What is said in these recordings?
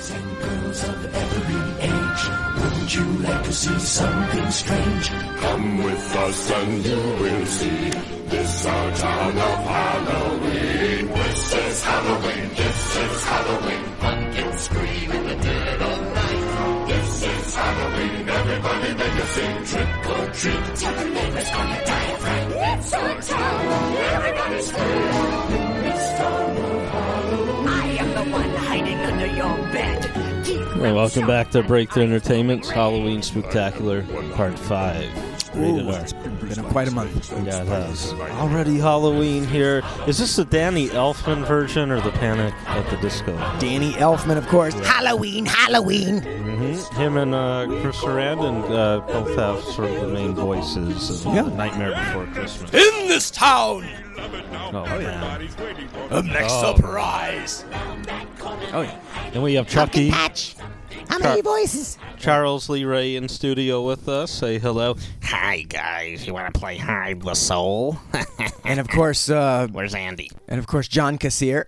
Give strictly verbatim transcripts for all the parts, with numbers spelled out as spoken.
Boys and girls of every age, wouldn't you like to see something strange? Come with us and you will see. This our town of Halloween. This is Halloween. This is Halloween. Pumpkins scream in the dead of night. This is Halloween. Everybody make a sing. Trick or treat. Tell the neighbors gonna die of fright. It's our town. Everybody scream. In this town of Halloween. I am the one hiding under your bed. Keep Hey, welcome back to Breakthrough Entertainment's Halloween Spectacular Part five. Rated Ooh, R. it's been, been quite a month. Yeah, it has. Already Halloween here. Is this the Danny Elfman version or the Panic at the Disco? Danny Elfman, of course. Halloween, Halloween. Mm-hmm. Him and uh, Chris Sarandon uh, both have sort of the main voices of Yeah. Nightmare Before Christmas. In this town, Oh, man. a next Oh. surprise. Oh, yeah. Then we have Chucky. Patch. How Char- many voices? Charles Lee Ray in studio with us. Say hello. Hi, guys. You want to play Hide the Soul? And of course, uh, Where's Andy? and of course, John Cassier.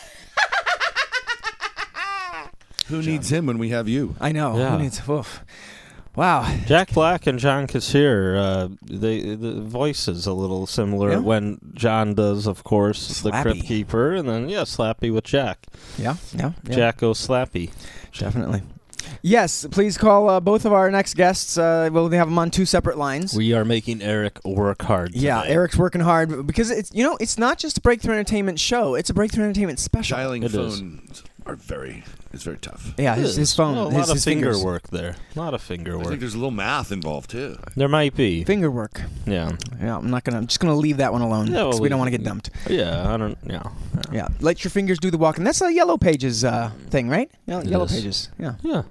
Who needs him when we have you? I know. Yeah. Who needs- oof. Wow. Jack Black and John Cassier, uh, they, the voice is a little similar Yeah. when John does, of course, the Slappy. Crypt Keeper, and then, yeah, Slappy with Jack. Yeah. Yeah. yeah. Jack goes Slappy. Definitely. Yes, please call uh, both of our next guests. Uh, we'll have them on two separate lines. We are making Eric work hard today. Yeah, Eric's working hard because it's you know it's not just a Breakthrough Entertainment show; it's a Breakthrough Entertainment special. Dialing It is. phones are very, it's very tough. Yeah, It his, is. his phone, Well, a his, lot of his finger fingers. work there. A lot of finger I work. think there's a little math involved too. There might be. Finger work. Yeah. Yeah, I'm not gonna. I'm just gonna leave that one alone Yeah, well, because we we- don't want to get dumped. Yeah, I don't, yeah. Yeah, let your fingers do the walking. That's a Yellow Pages uh, thing, right? Yellow, It Yellow is. Pages. Yeah. Yeah.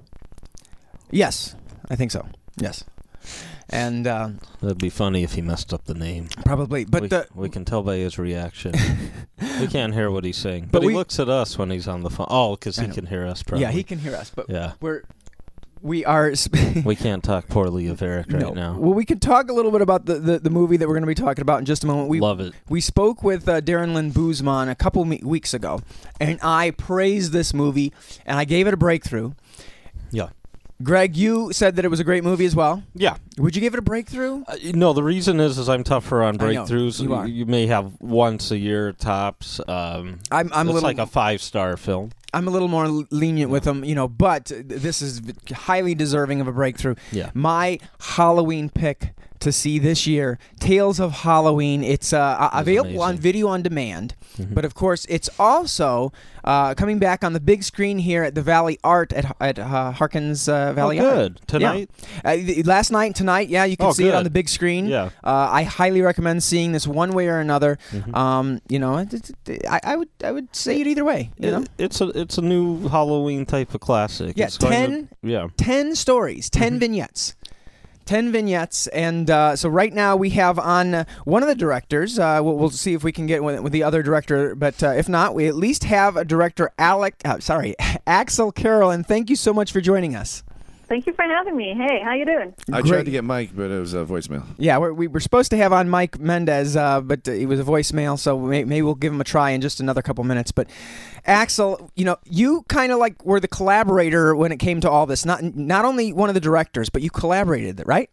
Yes, I think so. Yes, and uh, That'd be funny if he messed up the name. probably, but we, the we can tell by his reaction. We can't hear what he's saying. But But, he we- looks at us when he's on the phone. Oh, because I he know. can hear us, probably. yeah, he can hear us, but Yeah. we're we are. Sp- We can't talk poorly of Eric right no. now. Well, we could talk a little bit about the, the, the movie that we're going to be talking about in just a moment. We Love it. We spoke with uh, Darren Lynn Boozman a couple me- weeks ago, and I praised this movie, and I gave it a breakthrough. Yeah. Greg, you said that it was a great movie as well. Yeah. Would you give it a breakthrough? Uh, no, the reason is is I'm tougher on I know, breakthroughs. you are. You may have once a year tops. Um, I'm I'm a it's little like a five-star film. I'm a little more lenient with them, you know, but this is highly deserving of a breakthrough. Yeah. My Halloween pick to see this year, Tales of Halloween. It's uh, available on amazing. video on demand, Mhm. but of course, it's also uh, coming back on the big screen here at the Valley Art at at uh, Harkins uh, Valley oh, Art. good. Tonight? Yeah. Uh, th- last night, tonight, yeah, you can Oh, see it on good. the big screen. Yeah. Uh, I highly recommend seeing this one way or another. Mhm. Um, you know, it, it, it- I, I would I would say it either way. You It- know. it's a it's a new Halloween type of classic. Yeah, It's going ten to- yeah. ten stories, ten Mhm. vignettes. ten vignettes. And uh, so right now we have on uh, one of the directors. Uh, we'll, we'll see if we can get with, with the other director. But uh, if not, we at least have a director, Alec, uh, sorry, Axel Carroll. And thank you so much for joining us. Thank you for having me. Hey, how you doing? I Great. tried to get Mike, but it was a voicemail. Yeah, we're, we were supposed to have on Mike Mendez, uh, but uh, it was a voicemail, so may, maybe we'll give him a try in just another couple minutes. But Axel, you know, you kind of like were the collaborator when it came to all this. Not not only one of the directors, but you collaborated, right?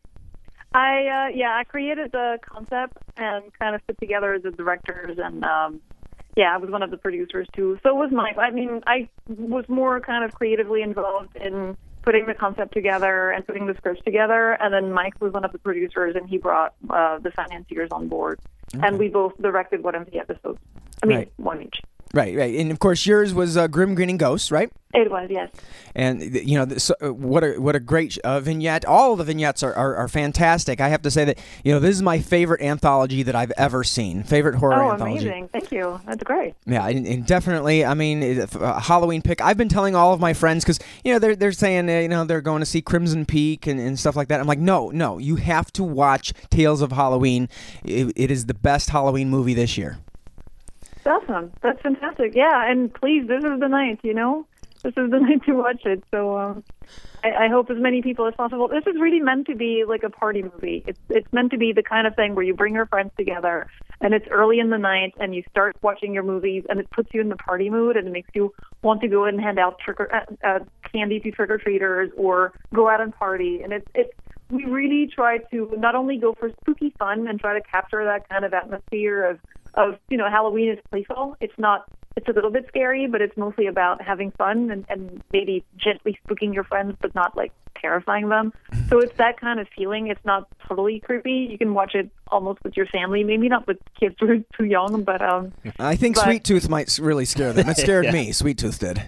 I uh, yeah, I created the concept and kind of put together the directors, and um, yeah, I was one of the producers too. So was Mike. I mean, I was more kind of creatively involved in putting the concept together and putting the scripts together, and then Mike was one of the producers, and he brought uh, the financiers on board, Okay. and we both directed one of the episodes. I mean, Right. one each. Right, right. And of course, yours was uh, Grim Grinning Ghosts, right? It was, yes. And th- you know, th- so, uh, what a what a great uh, vignette! All of the vignettes are, are, are fantastic. I have to say that you know this is my favorite anthology that I've ever seen. Favorite horror Oh, anthology. amazing! Thank you. That's great. Yeah, and, and definitely. I mean, it- a Halloween pick. I've been telling all of my friends because you know they're they're saying uh, you know they're going to see Crimson Peak and, and stuff like that. I'm like, no, no, you have to watch Tales of Halloween. It, it is the best Halloween movie this year. Awesome. That's fantastic. Yeah, and please, this is the night, you know? this is the night to watch it. So um, I, I hope as many people as possible. This is really meant to be like a party movie. It's it's meant to be the kind of thing where you bring your friends together, and it's early in the night, and you start watching your movies, and it puts you in the party mood, and it makes you want to go and hand out trick or, uh, uh, candy to trick or treaters or go out and party. And it's it's we really try to not only go for spooky fun and try to capture that kind of atmosphere of of you know Halloween is playful. It's not. It's a little bit scary, but it's mostly about having fun and, and maybe gently spooking your friends, but not like terrifying them. So it's that kind of feeling. It's not totally creepy. You can watch it almost with your family, maybe not with kids who are too young, but um. I think but, Sweet Tooth might s- really scare them. It scared Yeah. me. Sweet Tooth did.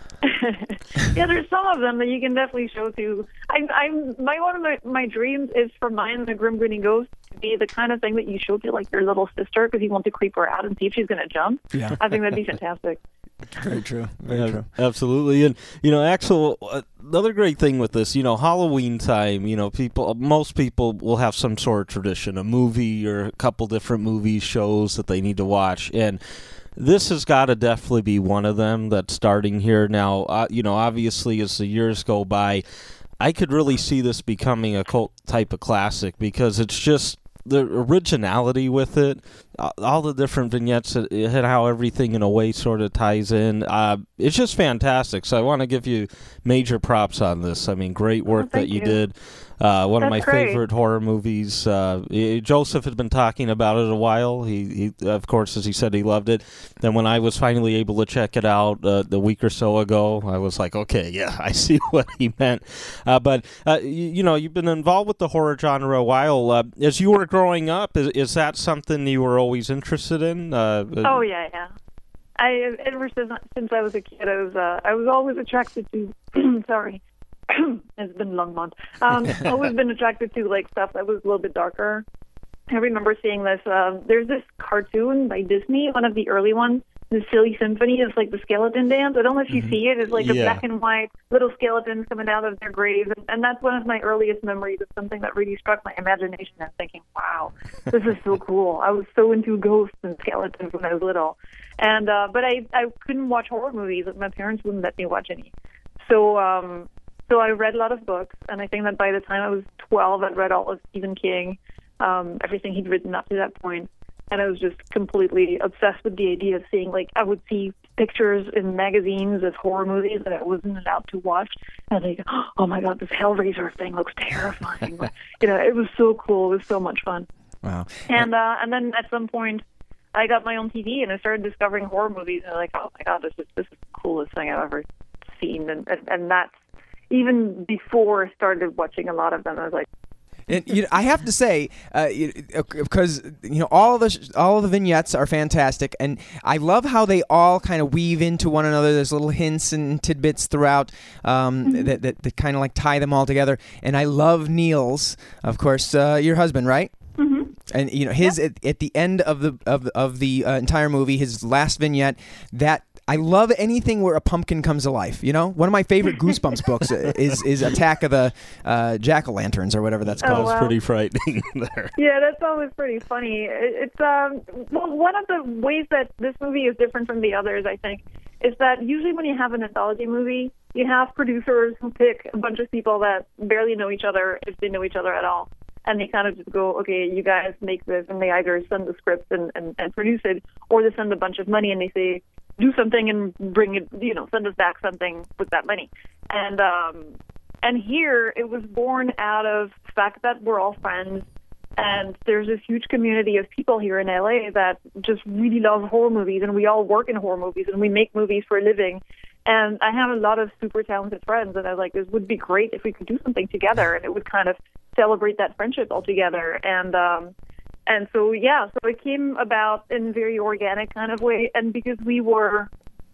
Yeah, there's some of them that you can definitely show to. I, I'm my one of my, my dreams is for mine, the Grim Grinning Ghost, to be the kind of thing that you show to like your little sister because you want to creep her out and see if she's going to jump. Yeah. I think that'd be fantastic. Very true. Very Yeah, true. absolutely. And you know, Axel, uh, another great thing with this, you know, Halloween time, you know, people, most people will have some sort of tradition, a movie or a couple different movies, shows that they need to watch, and this has got to definitely be one of them that's starting here now. Uh, you know, obviously, as the years go by, I could really see this becoming a cult type of classic because it's just the originality with it, uh, all the different vignettes, and how everything in a way sort of ties in. Uh, it's just fantastic. So I want to give you major props on this. I mean, great work that thank you, you. did. Uh, one of my That's great. favorite horror movies. Uh, eh, Joseph had been talking about it a while. He, he, of course, as he said, he loved it. Then when I was finally able to check it out uh, the week or so ago, I was like, okay, yeah, I see what he meant. Uh, but uh, you, you know, you've been involved with the horror genre a while. Uh, as you were growing up, is, is that something you were always interested in? Uh, Oh yeah, yeah. I ever since since I was a kid, I was uh, I was always attracted to. sorry, it's been a long month. Um, always been attracted to like stuff that was a little bit darker. I remember seeing this. Um, there's this cartoon by Disney, one of the early ones. The Silly Symphony is like the skeleton dance. I don't know if you see it. It's like a Yeah. black and white little skeletons coming out of their graves, and, and that's one of my earliest memories of something that really struck my imagination. I'm thinking, wow, this is so cool. I was so into ghosts and skeletons when I was little, and uh, but I I couldn't watch horror movies. My parents wouldn't let me watch any. So um so I read a lot of books, and I think that by the time I was twelve, I'd read all of Stephen King, um, everything he'd written up to that point. And I was just completely obsessed with the idea of seeing, like, I would see pictures in magazines of horror movies that I wasn't allowed to watch. And I'd think, oh my God, this Hellraiser thing looks terrifying. You know, it was so cool. It was so much fun. Wow. And uh, and then at some point, I got my own T V and I started discovering horror movies. And I'm like, oh my God, this is this is the coolest thing I've ever seen. And and, and that's even before I started watching a lot of them. I was like, And, you know, I have to say, uh, you- because you know all of the sh- all of the vignettes are fantastic, and I love how they all kind of weave into one another. There's little hints and tidbits throughout um, that that, that kind of like tie them all together. And I love Neil's, of course, uh, your husband, right? mm-hmm. And you know his at, at the end of the of the- of the uh, entire movie, his last vignette. That I love anything where a pumpkin comes to life. You know, one of my favorite Goosebumps books is is Attack of the uh, Jack o' Lanterns or whatever that's Oh, That called. was wow. pretty frightening there. Yeah, that's always pretty funny. It- It's um well, one of the ways that this movie is different from the others, I think, is that usually when you have an anthology movie, you have producers who pick a bunch of people that barely know each other, if they know each other at all, and they kind of just go, okay, you guys make this, and they either send the script and, and, and produce it, or they send a bunch of money and they say, do something and bring it, you know, send us back something with that money. And um, and here it was born out of the fact that we're all friends, and there's this huge community of people here in L A that just really love horror movies, and we all work in horror movies, and we make movies for a living. And I have a lot of super talented friends, and I was like, this would be great if we could do something together, and it would kind of celebrate that friendship all together. And um, and so, yeah, so it came about in a very organic kind of way, and because we were,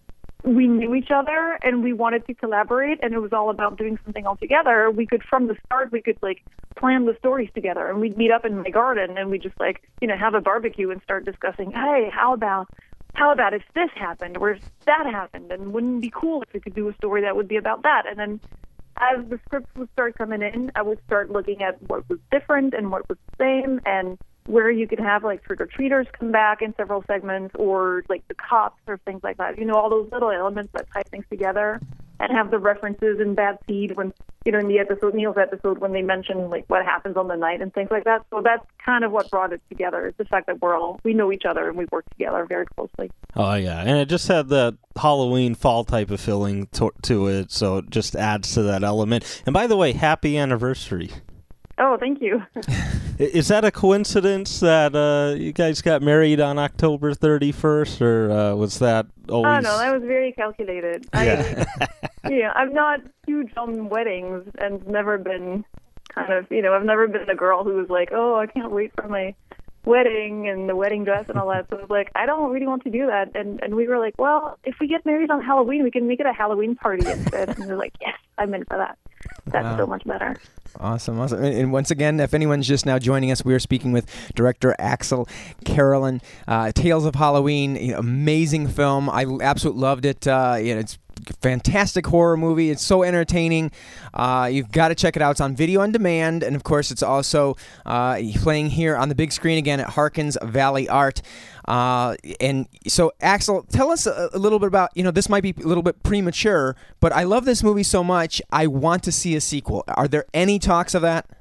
we knew each other, and we wanted to collaborate, and it was all about doing something all together, we could, from the start, we could, like, plan the stories together, and we'd meet up in my garden, and we'd just, like, you know, have a barbecue and start discussing, hey, how about... How about if this happened or if that happened? And wouldn't it be cool if we could do a story that would be about that? And then as the scripts would start coming in, I would start looking at what was different and what was the same, and where you could have like trick-or-treaters come back in several segments, or like the cops or things like that. You know, all those little elements that tie things together. and have the references in Bad Seed when, you know, in the episode, Neil's episode, when they mention like what happens on the night and things like that. So that's kind of what brought it together. It's the fact that we're all, we know each other and we work together very closely. Oh, yeah. And it just had that Halloween fall type of feeling to, to it, so it just adds to that element. And by the way, happy anniversary. Oh, thank you. Is that a coincidence that uh, you guys got married on October thirty-first, or uh, was that always... Oh, no, that was very calculated. Yeah. I, yeah, I'm not huge on weddings and never been kind of, you know, I've never been the girl who was like, oh, I can't wait for my wedding and the wedding dress and all that. So I was like, I don't really want to do that. And and we were like, well, if we get married on Halloween, we can make it a Halloween party instead. And they're like, yes, I'm in for that. That's Wow. so much better. Awesome, awesome. And, and once again, if anyone's just now joining us, we are speaking with director Axel Carolyn. Uh, Tales of Halloween, you know, amazing film. I absolutely loved it. Uh, you know, it's a fantastic horror movie. It's so entertaining. Uh, you've got to check it out. It's on video on demand, and of course, it's also uh, playing here on the big screen again at Harkins Valley Art. Uh, and so, Axel, tell us a, a little bit about, you know, this might be a little bit premature, but I love this movie so much, I want to see a sequel. Are there any talks of that?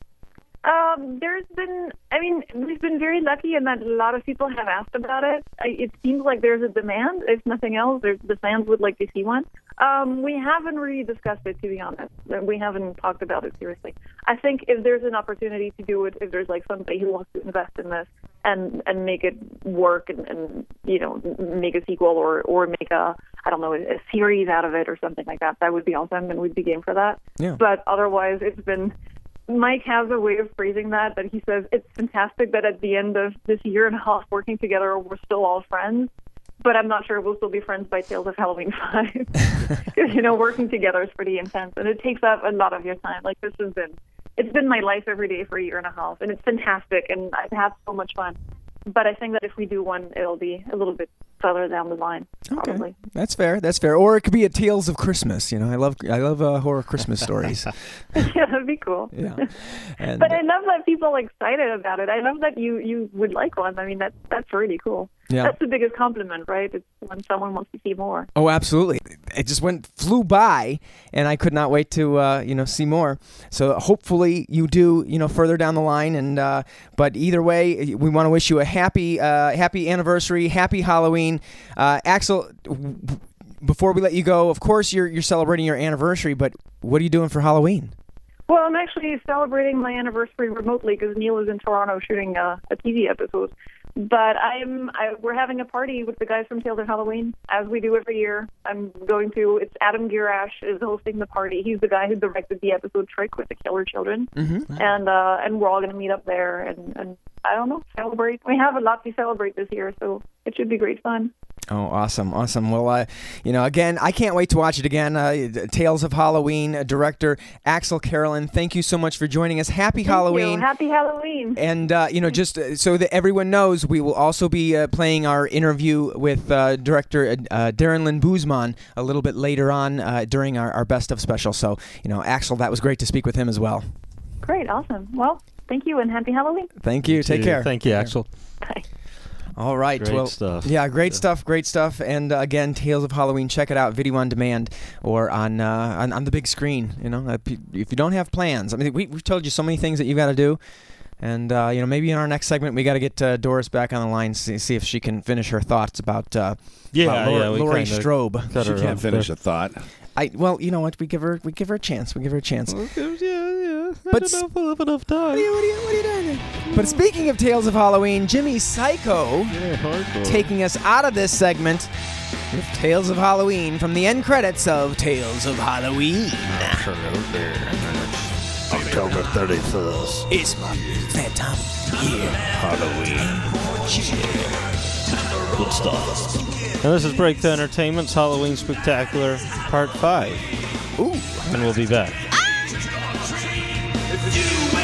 Um, there's been, I mean, we've been very lucky in that a lot of people have asked about it. I, it seems like there's a demand. If nothing else, there's, the fans would like to see one. Um, we haven't really discussed it, to be honest. We haven't talked about it seriously. I think if there's an opportunity to do it, if there's like somebody who wants to invest in this and, and make it work and, and, you know, make a sequel or, or make a, I don't know, a, a series out of it or something like that, that would be awesome, and we'd be game for that. Yeah. But otherwise, it's been... Mike has a way of phrasing that, that he says, it's fantastic that at the end of this year and a half working together, we're still all friends, but I'm not sure we'll still be friends by Tales of Halloween five. Because, you know, working together is pretty intense, and it takes up a lot of your time. Like, this has been, it's been my life every day for a year and a half, and it's fantastic, and I've had so much fun. But I think that if we do one, it'll be a little bit further down the line, probably. Okay, that's fair. That's fair. Or it could be a Tales of Christmas. You know, I love I love uh, horror Christmas stories. Yeah, that'd be cool. Yeah, and, but I love that people are excited about it. I love that you, you would like one. I mean, that that's really cool. Yeah. That's the biggest compliment, right? It's when someone wants to see more. Oh, absolutely. It just went flew by, and I could not wait to uh, you know see more. So hopefully you do you know further down the line. And uh, but either way, we want to wish you a happy uh, happy anniversary, happy Halloween, uh, Axel. Before we let you go, of course you're you're celebrating your anniversary, but what are you doing for Halloween? Well, I'm actually celebrating my anniversary remotely because Neil is in Toronto shooting a, a T V episode. But I'm I, we're having a party with the guys from Tales of Halloween, as we do every year. I'm going to, it's Adam Girash is hosting the party. He's the guy who directed the episode Trick with the Killer Children. Mm-hmm. And uh, and we're all going to meet up there and, and, I don't know, celebrate. We have a lot to celebrate this year, so it should be great fun. Oh, awesome, awesome. Well, uh, you know, again, I can't wait to watch it again. Uh, Tales of Halloween, uh, director Axel Carolyn, thank you so much for joining us. Happy Thank Halloween. you. Happy Halloween. And, uh, you know, just uh, so that everyone knows, we will also be uh, playing our interview with uh, director uh, Darren Lynn Boozman a little bit later on uh, during our, our Best of special. So, you know, Axel, that was great to speak with him as well. Great, awesome. Well, thank you and happy Halloween. Thank you. Take care. Thank you, Axel. Bye. All right. Great well, stuff. Yeah, great stuff, great stuff. And uh, again, Tales of Halloween, check it out, video on demand or on uh, on, on the big screen. You know, if you don't have plans, I mean, we, we've told you so many things that you've got to do. And, uh, you know, maybe in our next segment, we got to get uh, Doris back on the line, see, see if she can finish her thoughts about, uh, Yeah, about Laurie, yeah, we Laurie kinda Strode. cut She her can't off finish there. a thought. I well, you know what? We give her we give her a chance. We give her a chance. Yeah, yeah. I But don't s- know if we'll have enough time. What are you, what are you, what are you doing here? But speaking of Tales of Halloween, Jimmy Psycho Yeah, hardcore. taking us out of this segment with Tales of Halloween from the end credits of Tales of Halloween. Absolutely. October thirty-first. It's my that time of year. Halloween. Good stuff. And this is Break the Entertainment's Halloween Spectacular Part five. Ooh. And we'll be back. You